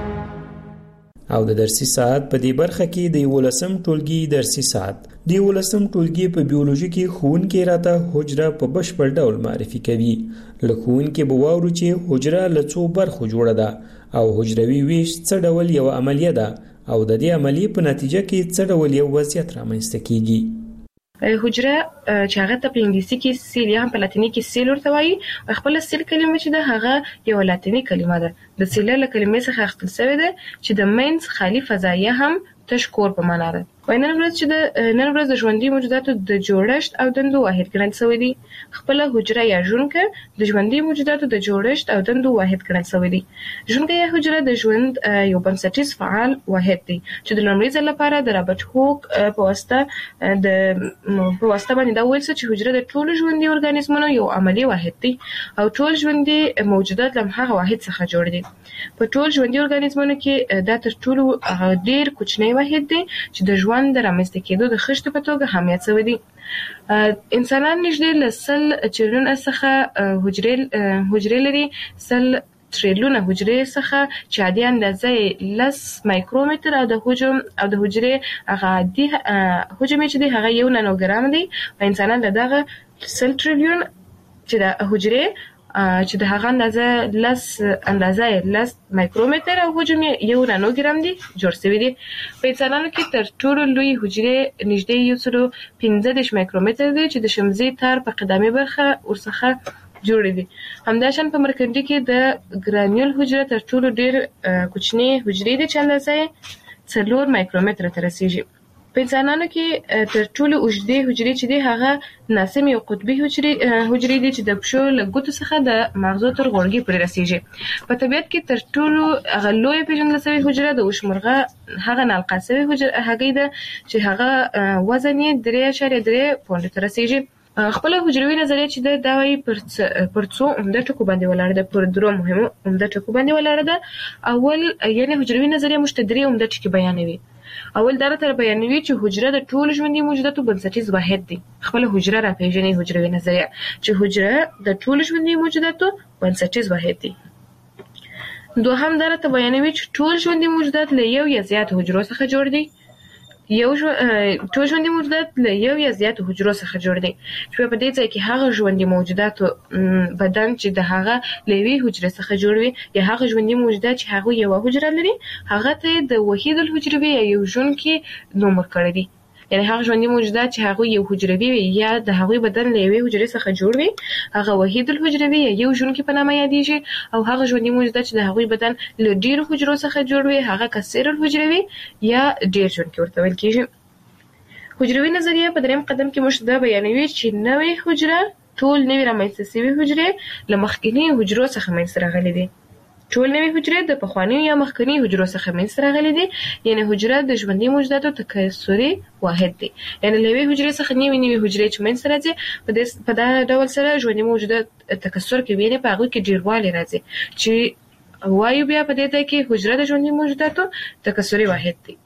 او د درسي ساعت په دې برخه کې د ولسم ټولګي درسي ساعت د ولسم ټولګي په بیولوژي کې ښوونکی راته حجره په بشپړ ډول معرفي کوي. له ښوونکي به واورو چې حجره له څو برخو جوړه ده او حجروي ویش څه ډول یو عملیه ده او د دې عملیې په نتیجه کې څه ډول یو وضعیت رامنځته کیږي. حجره چې هغه ته په انګلیسي کې سیل یا په لاتیني کې سیل ورته وایي. خپل سیل کلمه چې ده هغه یو لاتینی کلمه ده. د سیل له کلمې څخه اخیستل شوې ده چې د مینز خالی فضایه هم تشکور په معنا ده. نن ورځ چې د نن ورځ د ژوندۍ موجوداتو د جوړښت او دندو واحد ګڼل شوی دی. خپل حجره یا ژوندکه د ژوندۍ موجوداتو د جوړښت او دندو واحد ګڼل شوی دی. ژوندکه یا حجره د ژوند یو بنسټیز فعال واحد دی چې د لومړي ځل لپاره د رابرټ هوک په واسطه د په واسطه باندې دا ویل چې حجره د ټولو ژوندۍ ارګانیزمونو یو عملی واحد دی او ټول ژوندۍ موجودات له هغه واحد څخه جوړ دي. په ټول ژوندۍ ارګانیزمونو کې دا تر ټولو ډیر کوچنی واحد دی چې د ژوند د رامنځته کېدو د خښتو په توګه اهمیت شوی دی. انسانان نږدې له سل چریلیونه څخه حجرې حجرې لري. سل تریلیونه حجرې څخه چې عادي اندازه لس مایکرومتر او د حجم او د حجرې هغه عادي حجم چې دی هغه یو نانوګرام دی. په انسانان دغه سل تریلیون چې د حجرې چې د هغه اندازه لس اندازه لس مایکرومتر او حجم یو نانوګرام دی جوړ شوی دی. په انسانانو کې تر ټولو لوی حجرې نږدې یو سل پنځه دېرش مایکرومتر دی چې د شمزي تار په قدمي برخه ورڅخه جوړ دي. همداشان په مرکندي کې د ګرانیول حجره تر ټولو ډیر کوچنی حجرې دي چې اندازه څلور مایکرومتر ته رسیږي. په انسانانو کې تر ټولو اوږدې حجرې چې دي هغه ناسم یو قطبي حجرې حجرې دي چې د پښو له ګوتو څخه د مغزو تر غوړګي پورې رسیږي. په طبیعت کې تر ټولو هغه لوی پیژندل شوی حجره د وشمرغه هغه نلقا شوی حجره هغه ده چې هغه وزن یې درې اعشاریه درې پونډ ته رسیږي. خپل حجروي نظریه چې دا وایي پر پر څو عمده ټکو باندې ولاړه ده، پر درو مهمو عمده ټکو باندې ولاړه ده. اول یعنی حجروي نظریه موږ ته درې عمده ټکي بیانوي. اول دا تر بیانوي چې حجره د ټولو ژوندۍ موجوداتو بنسټیز واحد دی. خپل حجره را پیژني حجروي نظریه چې حجره د ټولو ژوندۍ موجوداتو بنسټیز واحد دی. دوهم دا تر بیانوي چې ټول ژوندۍ موجودات له یو یا زیات حجرو څخه جوړ دي. یو ټول ژوندۍ موجودات له یو یا زیات حجرو څخه جوړ دي چې په دې ځای کې هغه ژوندۍ موجوداتو بدن چې د هغه له یوې حجرې څخه جوړ وي یا هغه ژوندۍ موجودات چې هغه یو حجره لري هغه ته د وحید الحجروي یا یو ژوندکی نوم ورکړی دی. یعنی هغه ژوندۍ موجودات چې هغه یو حجروي وي یا د هغه بدن له یوې حجرې څخه جوړ وي هغه وحید الحجروي یا یو ژوندکی په نامه یادېږي. او هغه ژوندۍ موجودات چې د هغه بدن له ډیرو حجرو څخه جوړ وي هغه کثیر الحجروي یا ډیر ژوندکی ورته ویل کېږي. حجروي نظریه په دریم قدم کې موږ دا بیانوي چې نوې حجره ټول نوې رامنځته شوي حجرې له مخکینی حجرو څخه منځته راغلي دي. ټول نوې حجرې د پخوانیو یا مخکني حجرو څخه منځته راغلي دي. یعنې حجره د ژوندي موجوداتو تکثري واحد دی. یعنې له یوې حجرې څخه نوې نوې حجرې چې منځته راځي په دغه ډول سره ژوندي موجودات تکثر کوي، یعنې په هغوی کې ډېروالی راځي چې وایو بیا په دې ځای کې حجره د ژوندي موجوداتو تکثري واحد دی.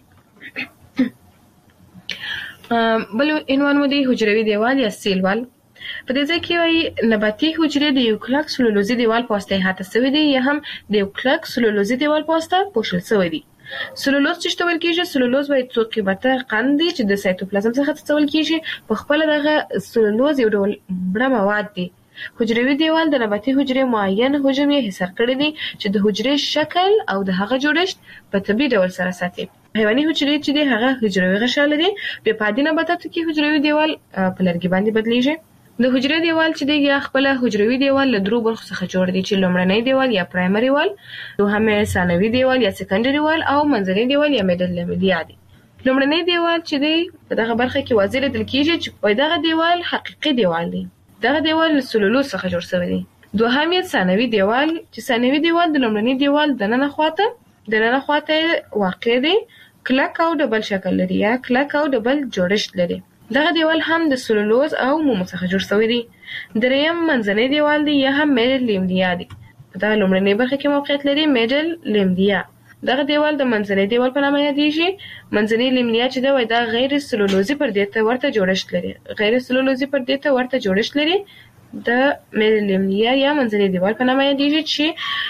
بل عنوان مو دی حجروي دیوال یا سیل وال. په دې ځای کې وایي نباتي حجرې د یو کلک سلولوزي دیوال په واسطه احاطه شوي دي یا هم د یو کلک سلولوزي دیوال په واسطه پوښل شوي دي. سلولوز چې ته ویل کېږي، سلولوز وایي څو قیمته قند دی چې د سایتوپلازم څخه څه ویل کېږي. په خپله دغه سلولوز یو ډول مړه مواد دی. حجروي دیوال د نباتي حجرې معین حجم یې حصار کړی دی چې د حجرې شکل او د هغه جوړښت په طبیعي ډول سره ساتي. حیواني حجرې چې دی هغه حجروي غشا لري. بیا په عادي نباتاتو کې حجروي دیوال په لرګي باندې بدلیږي. د حجرې دیوال چې دی یا خپل حجروي دیوال له درو برخو څخه جوړ دی چې لومړنی دیوال یا پرایمري وال، دوهم ثانوي دیوال یا سیکنډري وال او منځنی دیوال یا میډل لیملیا دی. لومړنی دیوال چې دی په دغه برخه کې واضح لیدل کېږي چې دغه دیوال حقیقي دیوال دی. دغه دیوال له سلولوز څخه جوړ شوی دی. دوهم یې ثانوي دیوال چې ثانوي دیوال د لومړني دیوال د ننه خواته د ننه خواته واقع دی، کلک او ډبل شکل لري یا کلک او ډبل جوړښت لري. دغه دیوال هم د سلولوز او مومو څخه جوړ شوی دی. دریم منځنی دیوال دی یا هم میډل لیملیا دی. په دغه لومړنۍ برخه کې موقعیت لري میډل لیملیا. دغه دیوال د منځنی دیوال په نامه یادېږي. منځنی لیملیا چې دی وایي دا غیر سلولوزي پردې ته ورته جوړښت لري. غیر سلولوزي پردې ته ورته جوړښت لري. د میډل لیملیا یا منځنی دیوال په نامه یادېږي چې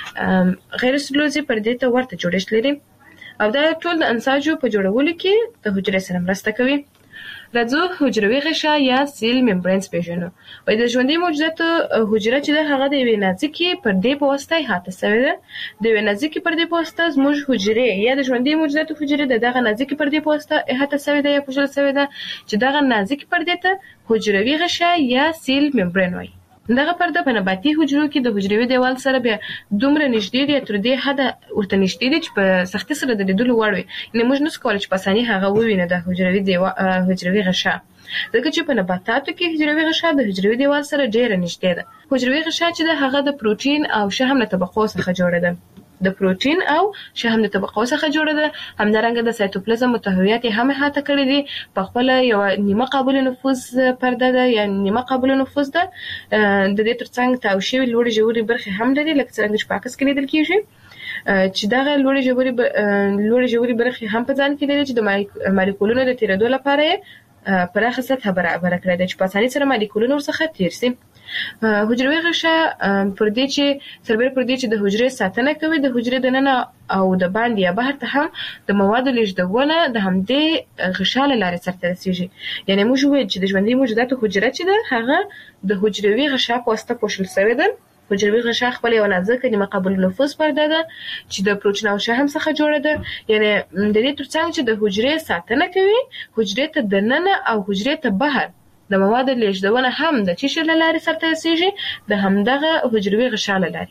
غیر سلولوزي پردې ته ورته جوړښت لري او دا ټول د انساجو په جوړولو کې د حجرې سره مرسته کوي. راځو حجروي غشا یا سیل ممبرینز پیژنو. وایي د ژوندي موجوداتو حجره چې ده هغه د یوې نازکې پردې په واسطه احاطه شوې ده. د یوې نازکې پردې په واسطه زموږ حجرې یا د ژوندي موجوداتو حجرې د دغه نازکې پردې په واسطه احاطه شوې ده یا پوښل شوې ده چې دغه نازکې پردې ته حجروي غشا یا سیل ممبرین وایي. دغه پرده په نباتي حجرو کې د حجروي دیوال سره بیا دومره نږدې دی تر دې حده ورته نږدې دی چې په سختۍ سره د لیدلو وړ وي. یعنې موږ نشو کولی چې په اسانۍ هغه ووینو د حجروي دیوال حجروي غشا، ځکه چې په نباتاتو کې حجروي غشا د حجروي دیوال سره ډېره نږدې ده. حجروي غشا چې ده هغه د پروټین او شحم له طبقو څخه جوړه ده. د پروټین او شحم د طبقو څخه جوړه ده. همدارنګه د سایتوپلازم محتویات یې هم احاطه کړي دي. په خپله یوه نیمه قابل نفوذ پرده ده یا نیمه قابل نفوذ ده. د دې ترڅنګ تاو شوي لوړې ژورې برخې هم لري لکه څرنګه چې په عکس کې لیدل کېږي چې دغه لوړې ژورې لوړې ژورې برخې هم په ځان کې لري چې د مالیکولونو د تېرېدو لپاره یې پراخه سطحه برابره کړې ده چې په اسانۍ سره مالیکولونه ورڅخه تېر شي. حجروي غشا پردې چې سربېره پردې چې د حجرې ساتنه کوي، د حجرې دننه او د باندې یا بهر ته هم د موادو لیږدونه د همدې غشا له لارې سرته رسېږي. یعنې موږ وویل چې د ژوندي موجوداتو حجره چې ده هغه د حجروي غشا په واسطه پوښل شوې ده. حجروي غشا خپله یوه نازکه نیمه قابل نفوذ پرده ده چې د پروټین او شحم څخه جوړه ده. یعنې د دې ترڅنګ چې د حجرې ساتنه کوي، حجرې ته دننه او حجرې ته بهر د موادو لیږدونه هم د څه شي له لارې سرته رسېږي؟ د همدغه حجروي غشا له لارې.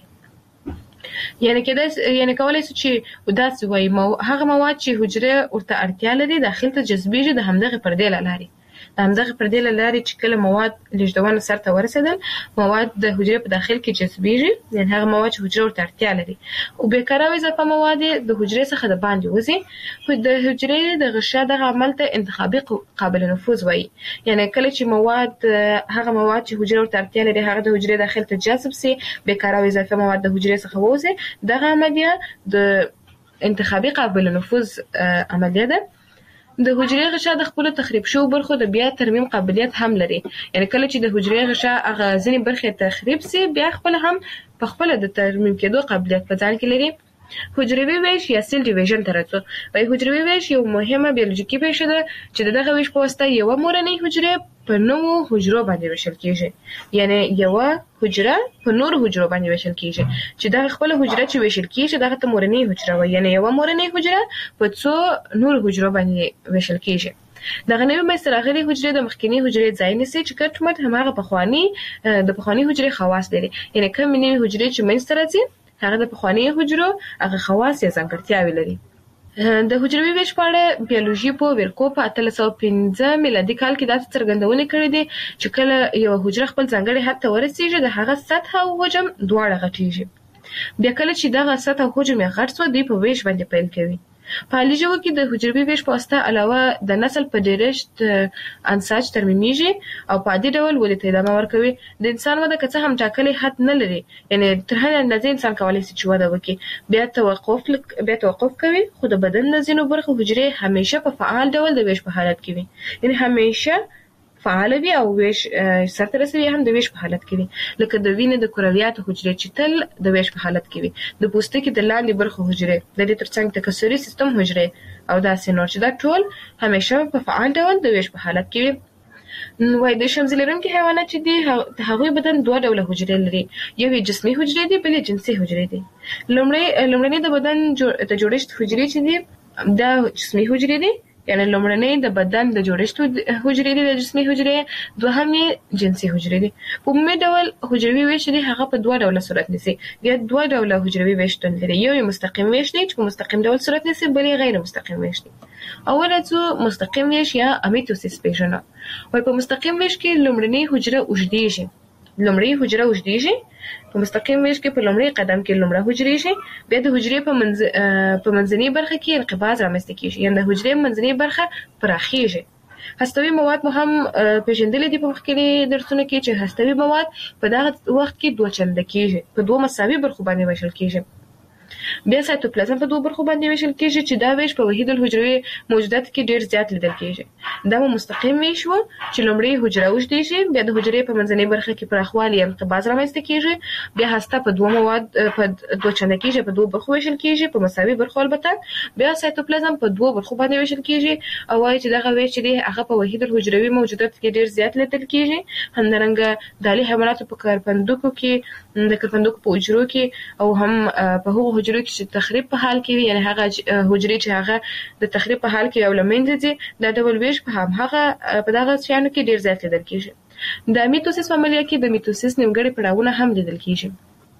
یعنې کېدای یعنې کولی شو چې داسې وایي هغه مواد چې حجرې ورته اړتیا لري داخل ته جذبېږي د همدغې پردې له لارې. د همدغې پردې له لارې چې کله مواد لیږدونه سرته ورسېدل، مواد د حجرې په داخل کې جذبېږي، یعنې هغه مواد چې حجرې ورته اړتیا لري او بېکاره او اضافه مواد د حجرې څخه د باندې وځي. د حجرې د غشا دغه عمل ته انتخابي قابل نفوذ وایي. یعنې کله چې مواد هغه مواد چې حجرې ورته اړتیا لري هغه د حجرې داخل ته جذب سي، بېکاره او اضافه مواد د حجرې څخه ووځي، دغه عملیه د انتخابي قابل نفوذ عملیه ده. د حجرې غشا د خپلو تخریب شوو برخو د بیا ترمیم قابلیت هم لري. یعنې کله چې د حجرې غشا هغه ځینې برخې تخریب سي بیا خپله هم په خپله د ترمیم کېدو قابلیت په ځان کې لري. حجروي ویش یا سیل ډیویژن ته راځو. وایي حجروي ویش یو مهمه بیولوژیکي پیښه ده چې د دغه ویش په واسطه یوه مورنۍ حجرې په نوو حجرو باندې ویشل کېږي. یعنې یوه حجره په نورو حجرو باندې ویشل کېږي چې دغه خپله حجره چې ویشل کېږي دغه ته مورنۍ حجره وایي. یعنې یوه مورنۍ حجره په څو نورو حجرو باندې ویشل کېږي. دغه نوې منځته راغلې حجرې د مخکینۍ حجرې ځای نیسي چې کټ مټ هماغه پخواني د پخواني حجرې خواص لري. یعنې کومې نوې حجرې چې منځته راځي هغه د پخواني حجرو هغه خواص یا ځانګړتیاوې لري. د حجروي ویش په اړه بیولوژي په ویرکو په اتلس سوه پنځه میلادي کال کې داسې څرګندونې کړې دي چې کله یوه حجره خپل ځانګړي حد ته ورسېږي د هغه سطحه او حجم دواړه غټېږي. بیا کله چې دغه سطح حجم یې غټ شو دی په ویش باندې پیل کوي. په حالي ژبه کې د حجروي ویش په واسطه علاوه د نسل په ډیرښت انساج ترمیمیږي او په عادي ډول ولې ته ادامه ورکوي. د انسان وده که څه هم ټاکلي حد نه لري، یعنی تر هغه اندازې انسان کولی شي چې وده وکړي، بیا توقف بیا توقف کوي، خو د بدن د ځینو برخو حجرې همیشه په فعال ډول د ویش په حالت کې وي، یعنی همیشه فعال وي او ویش سرته رسوي هم د ویش په حالت کې وي. لکه د وینې د کرویاتو حجرې چې تل د ویش په حالت کې وي، د پوستکي د لاندې برخو حجرې، د دې ترڅنګ تکثري سیستم حجرې او داسې نور چې دا ټول همیشه په فعال ډول د ویش په حالت کې وي. وای د شمزي لرونکي حیوانات چې دي هغوی بدن دوه ډوله حجرې لري، یو یې جسمي حجرې دي، بل یې جنسي حجرې دي. لومړی لومړنۍ د بدن د جوړښت حجرې چې دي دا جسمي حجرې دي، یعنی لومړنۍ د بدن د جوړښت حجرې دي د جسمي حجرې، دوهم یې جنسي حجرې دي. په عمومي ډول حجروي ویش دی هغه په دوه ډوله صورت نیسي، بیا دوه ډوله حجروي ویش شتون لري، یو یې مستقیم ویش دی چې په مستقیم ډول صورت نیسي، بل یې غیر مستقیم ویش دی. اوله څو مستقیم ویش یا امیتوسیس پیژنو. وای په مستقیم ویش کې لومړنۍ حجره اوږدیږي، لومړی حجره اوږدیږي، په مستقیم ویش کې په لومړی قدم کې لومړی حجرې شي، بیا د حجرې په منځ په منځنۍ برخه کې انقباض رامنځته کیږي، یعنی د حجرې منځنۍ برخه پراخیږي. هستوي مواد مو هم پیژندلې دي په مخکې درسونو کې چې هستوي مواد په دغه وخت کې دوه چنده کیږي، په دوه مساوي برخو باندې ویشل کیږي. بیا سایتوپلازم په دوه برخو باندې ویشل کیږي چې دا ویش په وحید الحجروي موجودات کې ډیر زیات لیدل کیږي. دا مستقیم ویش وو چې لومړی حجره اوږدیږي، بیا د حجرې په منځنۍ برخه کې پراخوالی انقباض رامنځته کیږي، بیا هسته په دوه مواد په دوه چنده کیږي، په دوه برخو ویشل کیږي، په مساوي برخو البته. بیا سایتوپلازم په دوه برخو باندې ویشل کیږي او وايي چې دغه ویش چې دی هغه په وحید الحجروي موجودات کې ډیر زیات لیدل کیږي. همدارنګه د الي حیواناتو په کارپندوکو کې د کارپندوکو په حجرو کې او هم په هغو حجرو کې چې تخریب په حال کې وي، یعنی هغه حجرې چې هغه د تخریب په حال کې او لمنځه ځي، دا ډول ویش په هم هغه په دغه شیانو کې ډیر زیات لیدل کیږي. د میتوسیس په عملیه کې د میتوسیس نیمګړي پړاوونه هم لیدل کیږي.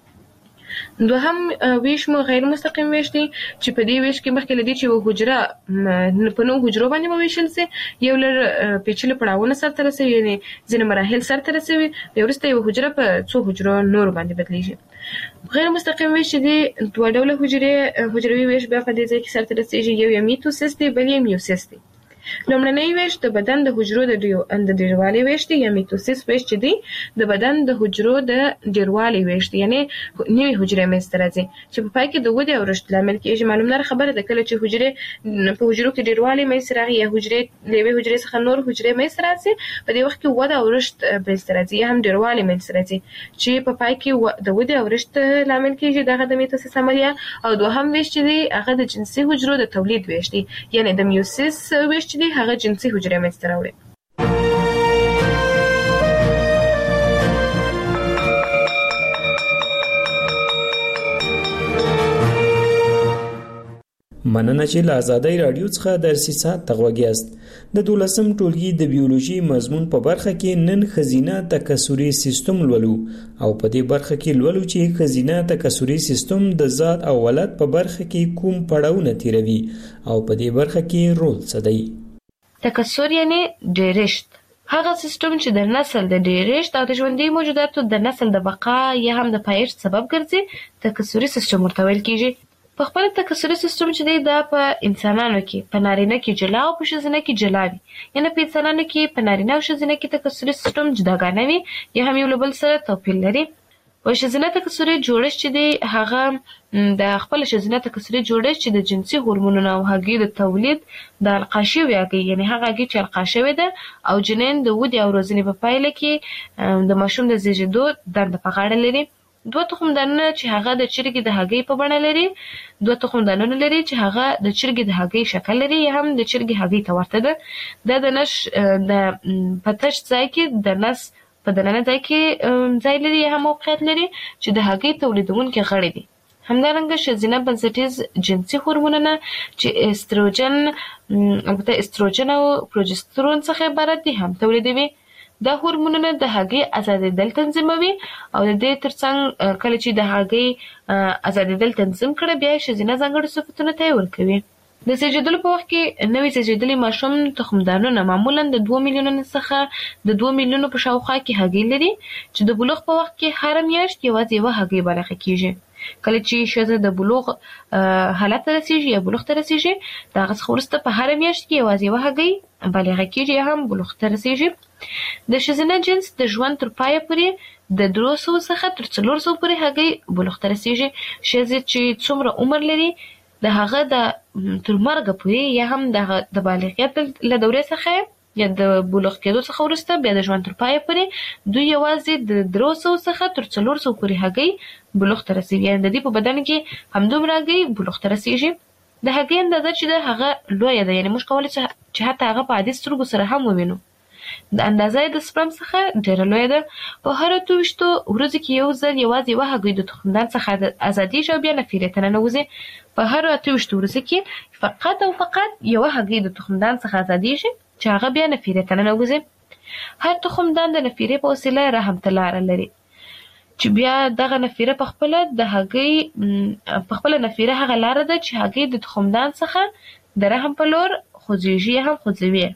دوهم ویش مو غیر مستقیم ویش دی چې په دې ویش کې مخکې لدی چې حجره په نو حجرو باندې ویشل سي، یو لر پیچلي پړاوونه سره رسوي، یعنی ځینې مراحل سره رسوي، بیا وروسته یو حجره په څو حجرو نور باندې بدلیږي. غیر مستقیم ویش دی دوه ډوله حجرې حجروي ویش بیا په دې ځای کې سره رسیږي، یو یې میتوسیس دی، بل یې میوسیس دی. لومړنی ویش د بدن د حجرو د ډیروالي ویش دی یا میتوسیس ویش چې دی د بدن د حجرو د ډیروالي ویش دی، یعنی نوې حجرې منځته راځي چې په پای کې د ودې او رشد لامل کېږي. معلومه خبره ده کله چې حجرې په حجرو کې ډیروالي منځته راغی یا حجرې له یوې حجرې څخه نور حجرې منځته راځي، په دې وخت کې وده او رشد منځته راځي یا هم ډیروالي منځته راځي چې په پای کې د ودې او رشد لامل کېږي. دغه د میتوسیس عملیه. او دوهم ویش چې دی هغه د جنسي حجرو د تولید ویش دی، یعنی د میوسیس ویش دی هغه جنسي حجرې منځته راوړي. مننه چې له آزادۍ رادیو څخه درسي ساعت ته غوږ یاست. د دولسم ټولګي د بیولوژي مضمون په برخه کې نن خزینه تکثري سیستم لولو او په دې برخه کې لولو چې خزینه تکثري سیستم د ذات او ولادت په برخه کې کوم پړاوونه تیروي او په دې برخه کې رول څه دی. تکثر یعنی ډیرښت، هغه سیستم چې د نسل د ډیرښت او د ژوندي موجوداتو د نسل د بقا یا هم د پایښت سبب ګرځي، تکثري سیستم ورته ویل کیږي. په خپل تکثري سیستم چې دی دا په انسانانو کې په نارینه کې جلا او په ښځینه کې جلا وي، یعنی په انسانانو کې په نارینه او ښځینه کې تکثري سیستم جداګانه وي یا هم یو له بل سره توپیر لري. په ښځینه تکثري جوړښت چې دی هغه د خپل ښځینه تکثري جوړښت چې د جنسي هورمونونو او هګۍ د تولید د القا شوې هګۍ، یعنی هغه هګۍ چې القا شوې ده او جنین د ودې او روزنې په پایله کې د ماشوم د زیږېدو دنده په غاړه لري. دوه تخم دانونه چې هغه د چرګې د هګۍ په بڼه لري، دوه تخم دانونه لري چې هغه د چرګې د هګۍ شکل لري یا هم د چرګې هګۍ ته ورته ده. دا د نش د پتش ځای کې د نس په دننه ځای کې ځای لري یا هم موقعیت لري چې د هګۍ تولیدونکي غړي دي. همدارنګه ښځینه بنسټیز جنسي هورمونونه چې استروجن البته استروجن او پروجسترون څخه عبارت دي هم تولیدوي. دا هورمونونه د هګۍ ازادېدل تنظیموي او د دې ترڅنګ کله چې د هګۍ ازادېدل تنظیم کړي بیا ښځینه ځانګړي صفتونه ته ورکوي. د زیږیدلو په وخت کې نوې زیږیدلي ماشوم تخمدانونه معمولا د دوه میلیونو څخه د دوه میلیونو په شاوخوا کې هګۍ لري چې د بلوغ په وخت کې هر میاشت یوازې یوه هګۍ بلغه کیږي. کله چې ښځه د بلوغ حالت ته رسیږي یا بلوغ ته رسیږي د هغه څخه وروسته په هره میاشت کې یوازې یوه هګۍ بالغه کېږي یا هم بلوغ ته رسیږي. د ښځینه جنس د ژوند تر پایه پورې د درې سوه څخه تر څلور سوه پورې هګۍ بلوغ ته رسیږي. ښځې چې څومره عمر لري د هغه د تر مرګه پورې یا هم د بالغیت له دورې څخه یا د بلوغ کېدو څخه وروسته بیا د ژوند تر پایه پورې دوی یوازې د درې سوه څخه تر څلور سوه پورې هګۍ بلوغ ته رسیږي. یعنې د دې په بدن کې همدومره هګۍ بلوغ ته رسیږي. د هګۍ اندازه چې ده هغه لویه ده، یعنې موږ کولی چې حتی هغه په عادي سترګو سره هم ووینو. د اندازه یې د سپرم څخه ډېره لویه ده. په هره اته ویشتو ورځو کې یو ځل یوازې یوه هګۍ د تخمدان څخه ازادېږي او بیا نفیرې ته ننوځي. په هره اته ویشتو ورځو کې فقط او فقط یوه هګۍ د تخمدان څخه ازادېږي چې هغه بیا نفیرې ته ننوځي. هر تخمدان د نفیرې په وسیله رحم ته لاره لري چې بیا دغه نفیره په خپله د هګۍ په خپله نفیره هغه لاره ده چې هګۍ د تخمدان څخه د رحم په لور خوځېږي یا هم خوځوي.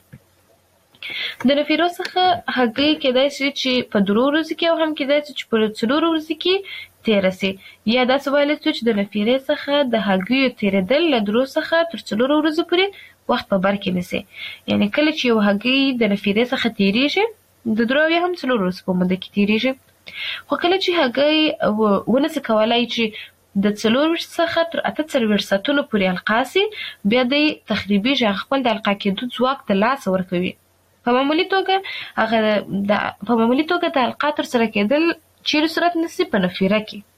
د نفیرو څخه هګۍ کېدای شي چې په درو ورځو کې او هم کېدای شي چې په څلورو ورځو کې تېره سي. یا داسې ویلی شو چې د نفیرې څخه د هګیو تېرېدل له درو څخه تر څلورو ورځو پورې وخت په بر کې نیسي. یعنې کله چې یو هګۍ د نفیرې څخه تېرېږي د درو یا هم څلورو ورځو په موده کې تېرېږي. خو کله چې هګۍ ونسي کولی چې د څلور څخه تر اته څلوېښت ساعتونو پورې القا سي بیا دی تخریبېږي، هغه خپل د القا کېدو ځواک ته لاس ورکوي. په معمولي توګه هغه د په معمولي توګه د القا ترسره کېدل چیرې صورت نیسي؟ په نفیره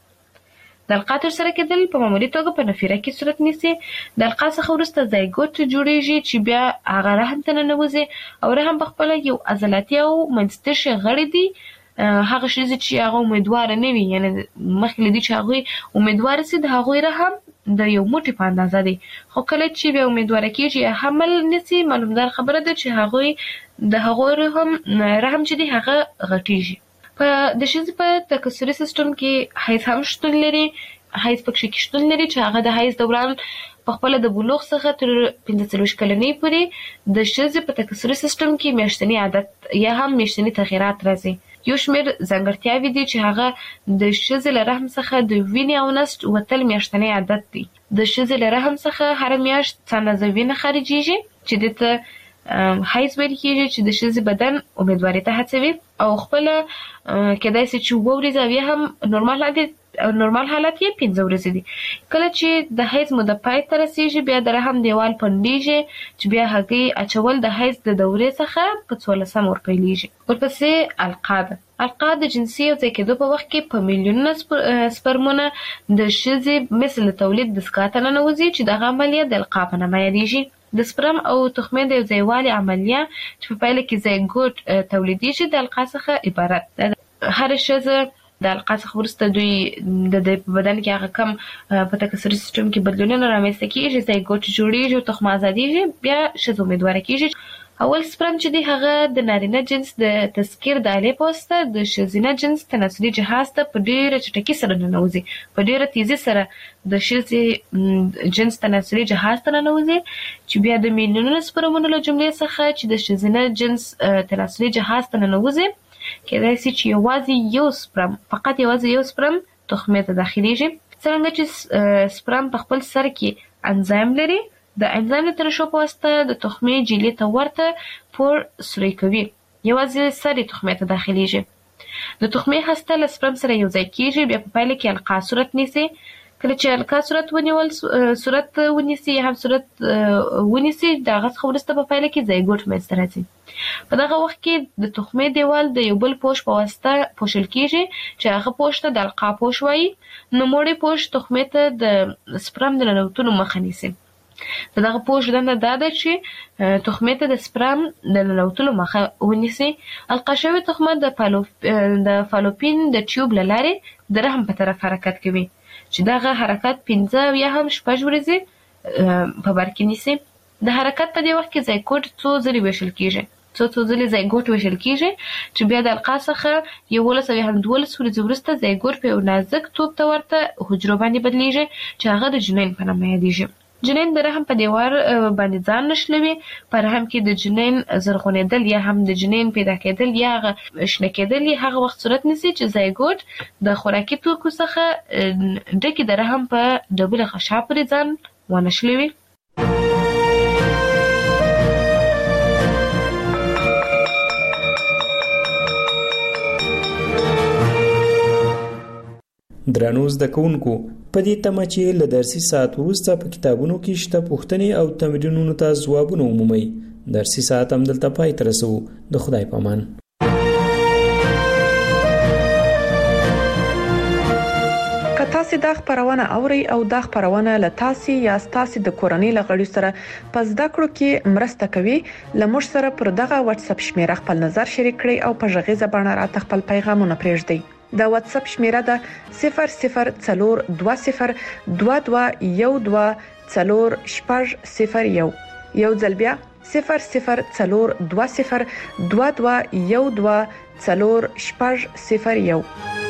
کې. د القا ترسره کېدل په معمولي توګه په نفیره کې صورت نیسي. د القا څخه وروسته زایګوت جوړېږي چې بیا هغه رحم ته ننوځي او رحم په خپله یو عضلاتي او منځتشي غړي دي. هغه ښځې چې هغه امیدواره نه وي، یعنې مخکې له دې چې هغوی امیدواره سي د هغوی رحم د یو موټي په اندازه دی. خو کله چې بیا امیدواره کېږي یا حمل نیسي معلومدار خبره ده چې هغوی د هغوی رحم رحم چې دی هغه غټېږي. په د ښځې په تکثري سیستم کې حیض هم شتون لري. حیض پکې کې شتون لري چې هغه د حیض دوران په خپله د بلوغ څخه تر پنځه څلوېښت کلنۍ پورې د ښځې په تکثري سیستم کې میاشتني عادت یا هم میاشتني تغیرات راځي. یو شمېر ځانګړتیاوې دي چې هغه د ښځې له رحم څخه د وینې او نسج وتل میاشتنی عادت دی. د ښځې له رحم څخه هره میاشت څه اندازه وینه خارجېږي چې دې ته حیض ویل کېږي چې د ښځې بدن امیدوارۍ ته هڅوي او خپله کېدای شي چې اووه ورځې او یا هم نورمال حالت نورمال حالت یې پنځه ورځې دي. کله چې د حیض موده پای ته رسېږي بیا د رحم دیوال پنډېږي چې بیا هګۍ اچول د حیض د دورې څخه په څوارلسم ورپیلېږي. ورپسې القا ده. القا د جنسي یو ځای کېدو په وخت کې په میلیونونه سپرمونه د ښځې مثل د تولید دستګاه ته ننوځي چې دغه عملیه د القا په نامه یادېږي. د سپرم او تخمې د یو ځایوالي عملیه چې په پایله کې زایګوټ تولیدېږي د القا څخه عبارت ده. هره ښځه د القا څخه وروسته دوی د دوی په بدن کې هغه کم په تکثري سیستم کې بدلونونه رامنځته کېږي، زایګوټ جوړېږي او تخمه ازادېږي، بیا ښځه امیدواره کېږي. اول سپرم چې دی هغه د نارینه جنس د تذکیر د آلې په واسطه د ښځینه جنس تناسلي جهاز ته په ډېره چټکۍ سره ننوځي، په ډېره تیزي سره د ښځې جنس تناسلي جهاز ته ننوځي چې بیا د میلیونونو سپرمونو له جملې څخه چې د ښځینه جنس تناسلي جهاز ته ننوځي کېدای شي چې یوازې یو سپرم فقط یوازې یو سپرم تخمې ته داخلېږي. څرنګه چې سپرم په خپل سر کې انزایم لري، د انزایم د ترشح په واسطه د تخمې جیلې ته ورته پور سوری کوي، یوازې سر یې تخمې ته داخلېږي. د تخمې هسته له سپرم سره یو ځای کېږي، بیا په پایله کې القا صورت نیسي. کله چې القا صورت ونیول صورت ونیسي یا هم صورت ونیسي د هغه څخه وروسته په پایله کې زایګوټ منځته راځي. په دغه وخت کې د تخمې دیوال د یو بل پوښ په واسطه پوښل کېږي چې هغه پوښ ته د القا پوښ وایي. نوموړی پوښ تخمې ته د سپرم د ننوتلو مخه نیسي. د دغه پوښ دنده دا ده چې تخمې ته د سپرم د ننوتلو مخه ونیسي. القا شوې تخمه د د فالوپین د ټیوب له لارې د رحم په طرف حرکت کوي چې دغه حرکت پنځه یا هم شپږ ورځې په بر کې نیسي. د حرکت په دې وخت کې زایګوټ څو ځلې ویشل کېږي څو څو ځلې زایګوټ ویشل کېږي چې بیا د القا څخه یولس او یا هم دولس ورځې وروسته زایګوټ په یو نازک توپ ته ورته حجرو باندې بدلېږي چې هغه د جنین په نامه یادېږي. جنین د رحم په دیوار باندې ځان نشلوي. په رحم کې د جنین زرغونېدل یا هم د جنین پیدا کېدل یا شنه کېدل هغه وخت صورت نیسي چې زایګوټ د خوراکي توکو څخه ډکې د رحم په ډبله غشا پورې ځان ونشلوي. درنو زده کوونکو په دې تمه چې له درسي ساعت وروسته په کتابونو کې شته پوښتنې او تمرینونو ته ځوابونه ومومئ. درسي ساعت هم دلته پای ته رسوو. د خدای په امان. که تاسو دا خبرونه اوري او دا خبرونه له تاسو یا تاسو د کورنۍ لغړی سره په زده کړو کې مرسته کوي، لمر سره پر دغه واتس اپ شمیره خپل نظر شریک کړئ او په ژغې زبانه راته خپل پیغامونه پرېږدئ. د واتس اپ شمیره ده صفر صفر څلور دوه صفر دوه دوه یو دوه څلور شپږ صفر یو. یو ځل بیا صفر صفر څلور دوه صفر دوه دوه یو دوه څلور شپږ صفر یو.